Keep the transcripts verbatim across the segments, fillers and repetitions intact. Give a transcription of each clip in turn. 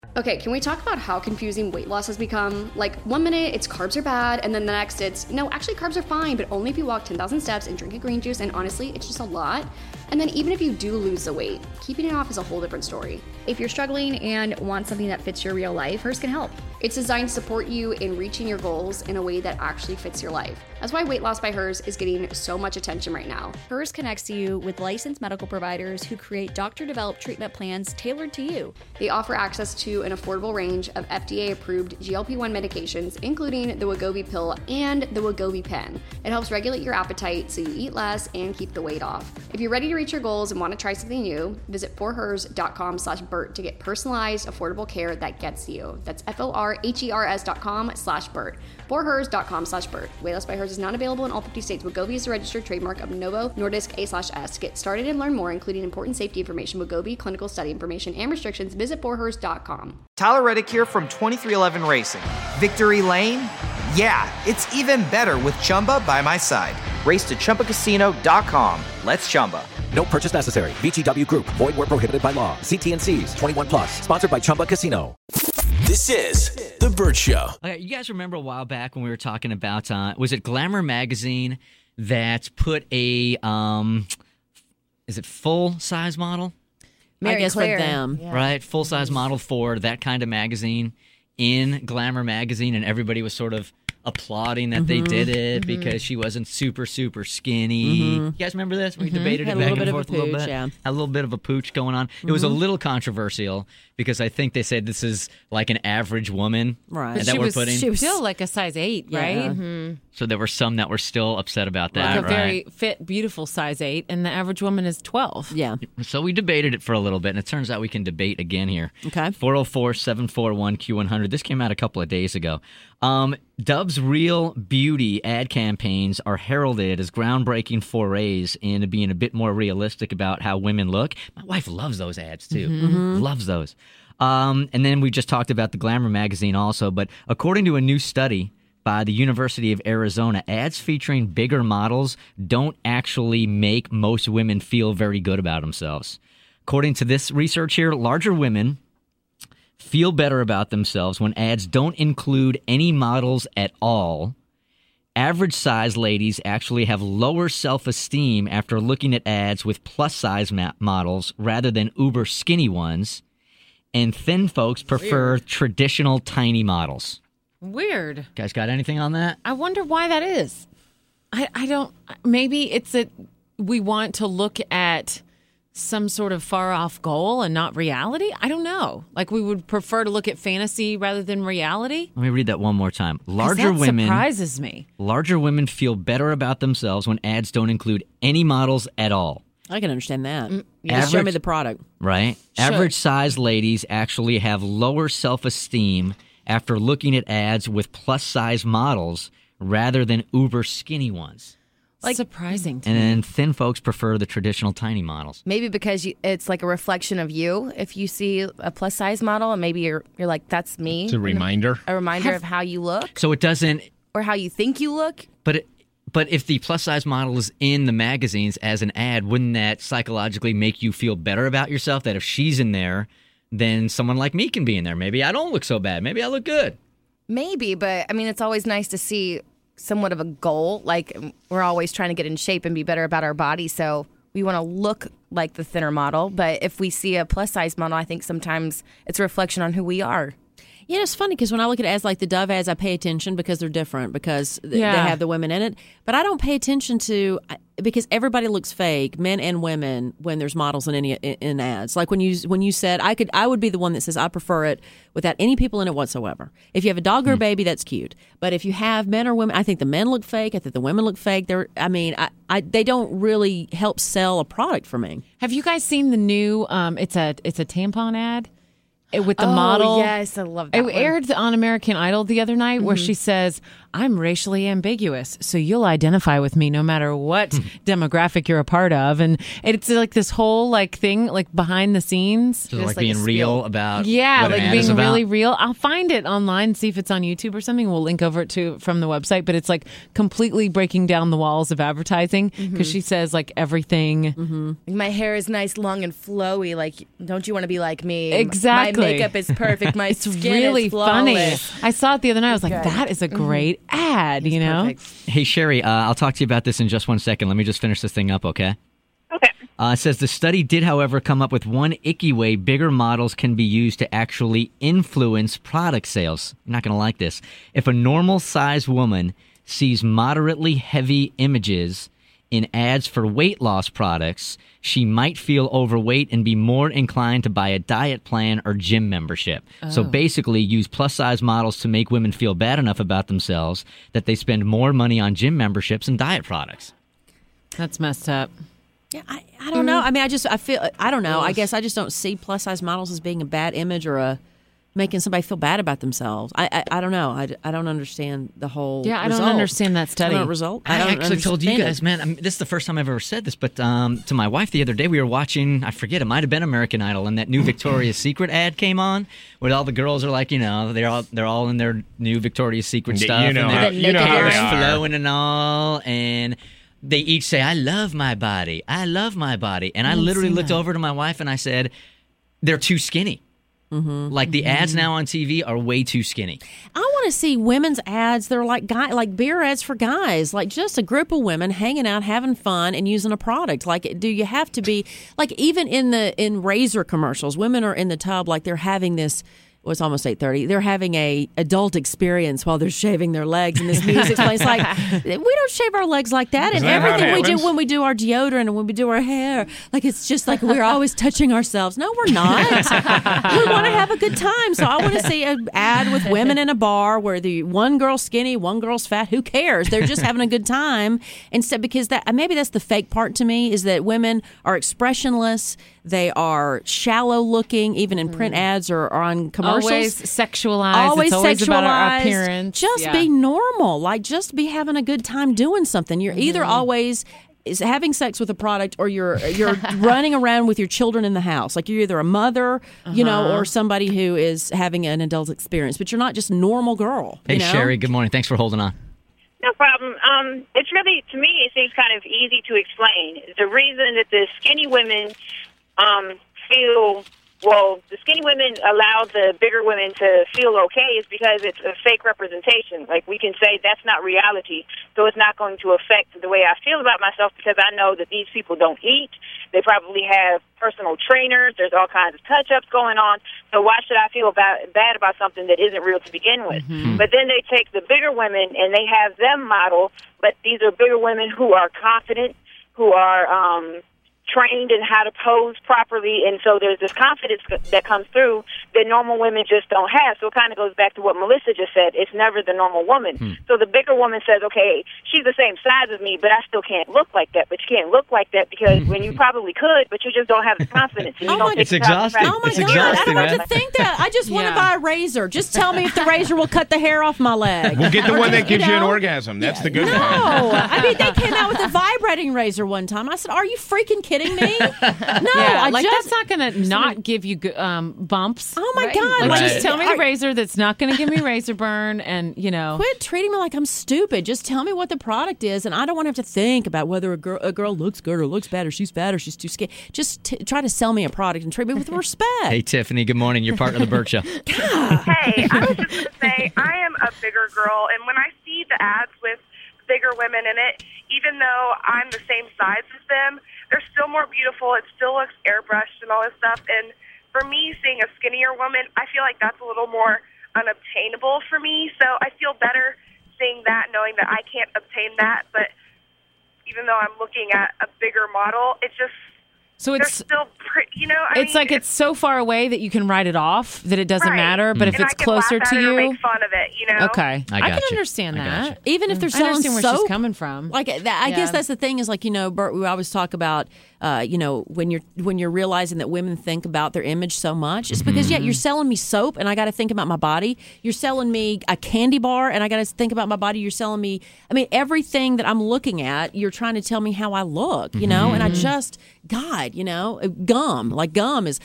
Okay, can we talk about how confusing weight loss has become? Like, one minute it's carbs are bad, and then the next it's, no, actually carbs are fine, but only if you walk ten thousand steps and drink a green juice, and honestly, it's just a lot. And then even if you do lose the weight, keeping it off is a whole different story. If you're struggling and want something that fits your real life, Hers can help. It's designed to support you in reaching your goals in a way that actually fits your life. That's why Weight Loss by Hers is getting so much attention right now. Hers connects you with licensed medical providers who create doctor-developed treatment plans tailored to you. They offer access to an affordable range of F D A-approved G L P one medications, including the Wegovy pill and the Wegovy pen. It helps regulate your appetite so you eat less and keep the weight off. If you're ready to reach your goals and want to try something new, visit forhers.com slash Bert to get personalized, affordable care that gets you. That's F-O-R-H-E-R-S dot com slash Bert. forhers.com slash Bert. Weight Loss by Hers is not available in all fifty states. Wegovy is a registered trademark of Novo Nordisk A slash S. To get started and learn more, including important safety information, Wegovy, clinical study information, and restrictions, visit forhers dot com. Tyler Reddick here from twenty-three eleven Racing. Victory Lane? Yeah, it's even better with Chumba by my side. Race to Chumba Casino dot com. Let's Chumba. No purchase necessary. V G W Group. Void where prohibited by law. See T and C's. twenty-one plus. Sponsored by Chumba Casino. This is The Bert Show. Okay, you guys remember a while back when we were talking about, uh, was it Glamour magazine that put a, um, is it full-size model? Mary I guess Claire. for them. Yeah. Right, full-size model for that kind of magazine in Glamour magazine, and everybody was sort of applauding that mm-hmm. they did it mm-hmm. because she wasn't super, super skinny. Mm-hmm. You guys remember this? We mm-hmm. debated Had it back and forth a, a little bit. Yeah. Had a little bit of a pooch going on. Mm-hmm. It was a little controversial because I think they said this is like an average woman right. that she we're was, putting. She was still like a size eight, yeah. right? Mm-hmm. So there were some that were still upset about that, like a right? very fit, beautiful size eight, and the average woman is twelve. Yeah. So we debated it for a little bit, and it turns out we can debate again here. Okay. four oh four, seven four one, Q one hundred. This came out a couple of days ago. Um, Dove's Real Beauty ad campaigns are heralded as groundbreaking forays into being a bit more realistic about how women look. My wife loves those ads, too. Mm-hmm. Loves those. Um, and then we just talked about the Glamour magazine also, but according to a new study by the University of Arizona, ads featuring bigger models don't actually make most women feel very good about themselves. According to this research here, larger women feel better about themselves when ads don't include any models at all. Average size ladies actually have lower self-esteem after looking at ads with plus size ma- models rather than uber skinny ones. And thin folks prefer Weird. traditional tiny models. Weird. Guys got anything on that? I wonder why that is. I, I don't, maybe it's that we want to look at some sort of far off goal and not reality. I don't know. Like we would prefer to look at fantasy rather than reality. Let me read that one more time. Larger that women surprises me. Larger women feel better about themselves when ads don't include any models at all. I can understand that. Mm, yeah. Average, show me the product. Right. Sure. Average size ladies actually have lower self-esteem after looking at ads with plus size models rather than uber skinny ones. Like, surprising to and me. then thin folks prefer the traditional tiny models. Maybe because you, it's like a reflection of you. If you see a plus size model, and maybe you're you're like, that's me. It's a reminder. A reminder Have, of how you look. So it doesn't, or how you think you look. But it, but if the plus size model is in the magazines as an ad, wouldn't that psychologically make you feel better about yourself? That if she's in there, then someone like me can be in there. Maybe I don't look so bad. Maybe I look good. Maybe, but I mean, it's always nice to see somewhat of a goal. Like, we're always trying to get in shape and be better about our body, so we want to look like the thinner model. But if we see a plus size model, I think sometimes it's a reflection on who we are. Yeah, it's funny because when I look at ads like the Dove ads, I pay attention because they're different, because th- Yeah. they have the women in it. But I don't pay attention to, because everybody looks fake, men and women, when there's models in any in, in ads. Like when you when you said, I could I would be the one that says I prefer it without any people in it whatsoever. If you have a dog or a baby, that's cute. But if you have men or women, I think the men look fake. I think the women look fake. They're, I mean, I, I they don't really help sell a product for me. Have you guys seen the new? Um, it's a it's a tampon ad. It, with the oh, model. Yes, I love that. It one. aired on American Idol the other night, mm-hmm. where she says, I'm racially ambiguous, so you'll identify with me no matter what demographic you're a part of. And it's like this whole like thing, like behind the scenes. So like, like being real about Yeah, what like an ad being is about. really real. I'll find it online, see if it's on YouTube or something. We'll link over it to from the website. But it's like completely breaking down the walls of advertising, because mm-hmm. she says like everything. Mm-hmm. My hair is nice, long, and flowy. Like, don't you want to be like me? Exactly. Exactly. My makeup is perfect. My It's skin really is funny. flawless. I saw it the other night. I was like, Good. that is a great ad, He's you know? perfect. Hey, Sherry, uh, I'll talk to you about this in just one second. Let me just finish this thing up, okay? Okay. Uh, it says the study did, however, come up with one icky way bigger models can be used to actually influence product sales. You're not going to like this. If a normal-sized woman sees moderately heavy images in ads for weight loss products, she might feel overweight and be more inclined to buy a diet plan or gym membership. Oh. So basically use plus-size models to make women feel bad enough about themselves that they spend more money on gym memberships and diet products. That's messed up. Yeah, I, I don't know. I mean, I just, I feel, I don't know. I guess I just don't see plus size models as being a bad image or a making somebody feel bad about themselves. I, I, I don't know. I, I don't understand the whole. Yeah, I result. don't understand that study. I don't result. I, I don't actually told you understand guys, it. man, I mean, this is the first time I've ever said this, but um, to my wife the other day, we were watching, I forget, it might have been American Idol, and that new Victoria's Secret ad came on, where all the girls are like, you know, they're all they're all in their new Victoria's Secret You stuff, know and how- they're you know how they are. flowing and all, and they each say, I love my body, I love my body, and I, I didn't literally see looked that. over to my wife and I said, they're too skinny. Mm-hmm. Like the ads now on T V are way too skinny. I want to see women's ads. They're like guy, like beer ads for guys, like just a group of women hanging out, having fun, and using a product. Like, do you have to be like even in the in razor commercials? Women are in the tub, like they're having this. Well, it's almost eight thirty. They're having a adult experience while they're shaving their legs, and this music plays like we don't shave our legs like that. Isn't and that how it everything we do happens? when we do our deodorant and when we do our hair, like it's just like we're always touching ourselves. No, we're not. We want to have a good time. So I want to see an ad with women in a bar where the one girl's skinny, one girl's fat. Who cares? They're just having a good time. Instead, because that maybe that's the fake part to me is that women are expressionless. They are shallow looking, even in print ads or, or on commercials. Always sexualized. Always it's always sexualized. about our appearance. Just Yeah. be normal. Like, just be having a good time doing something. You're either Mm-hmm. always is having sex with a product or you're you're running around with your children in the house. Like, you're either a mother, you know, Uh-huh. or somebody who is having an adult experience. But you're not just normal girl. Hey, you know? Sherry, good morning. Thanks for holding on. No problem. Um, it's really, to me, it seems kind of easy to explain. The reason that the skinny women um, feel, well, the skinny women allow the bigger women to feel okay is because it's a fake representation. Like, we can say that's not reality, so it's not going to affect the way I feel about myself because I know that these people don't eat. They probably have personal trainers. There's all kinds of touch-ups going on. So why should I feel about, bad about something that isn't real to begin with? Mm-hmm. But then they take the bigger women and they have them model, but these are bigger women who are confident, who are um, trained in how to pose properly, and so there's this confidence that comes through that normal women just don't have. So it kind of goes back to what Melissa just said. It's never the normal woman. Hmm. So the bigger woman says, okay, she's the same size as me, but I still can't look like that. But you can't look like that because when you probably could, but you just don't have the confidence. And you Oh don't my- take It's the time to exhausting. practice. Oh my It's God! I exhausting, don't have man. to think that. I just want to Yeah. buy a razor. Just tell me if the razor will cut the hair off my leg. We'll get the Or one just, that gives you, an know, orgasm. That's the good No, one. I mean they came out with a vibrating razor one time. I said, "Are you freaking kidding me?" No, Yeah, I like just. that's not going to not give you go- um, bumps. Oh my Right. God! Like, Right. just tell me the Are- razor that's not going to give me razor burn, and you know. Quit treating me like I'm stupid. Just tell me what the product is, and I don't want to have to think about whether a girl a girl looks good or looks bad or she's fat or she's too skinny. Just t- try to sell me a product and treat me with respect. Hey, Tiffany, good morning. You're part of the Burt Show. Hey, I was just going to say, I am a bigger girl, and when I see the ads with bigger women in it, even though I'm the same size as them, they're still more beautiful. It still looks airbrushed and all this stuff. And for me, seeing a skinnier woman, I feel like that's a little more unobtainable for me. So I feel better seeing that, knowing that I can't obtain that. But even though I'm looking at a bigger model, it's just, So they're it's still pretty, you know? I it's mean, like it's so far away that you can write it off that it doesn't right. matter. But if And it's I can closer laugh to at it or you, make fun of it, you know? okay, I can gotcha. understand I that. gotcha. Even if they're I selling understand where soap, she's coming from. Like that, I Yeah. guess that's the thing is like, you know, Bert, we always talk about, uh, you know, when you're when you're realizing that women think about their image so much, it's because yeah, you're selling me soap and I got to think about my body. You're selling me a candy bar and I got to think about my body. You're selling me, I mean, everything that I'm looking at, you're trying to tell me how I look, you know. And I just, God, you know, gum, like gum is.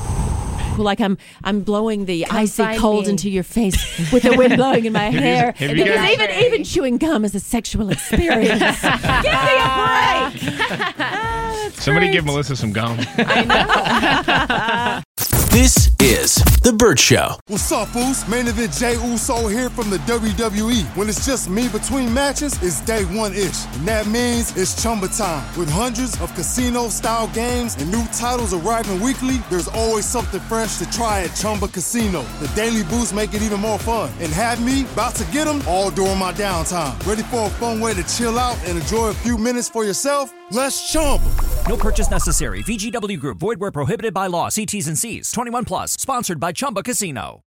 Like I'm, I'm blowing the icy find cold me. into your face with the wind blowing in my you- hair. have you Because guys- even even chewing gum is a sexual experience. Give me a break. Somebody give Melissa some gum. This is The Burt Show. What's up, Uso? Main event Jey Uso here from the W W E. When it's just me between matches, it's day one-ish. And that means it's Chumba time. With hundreds of casino-style games and new titles arriving weekly, there's always something fresh to try at Chumba Casino. The daily boosts make it even more fun. And have me about to get them all during my downtime. Ready for a fun way to chill out and enjoy a few minutes for yourself? Let's Chumba. No purchase necessary. V G W Group. Void where prohibited by law. See T's and C's. twenty-one plus. Sponsored by Chumba Casino.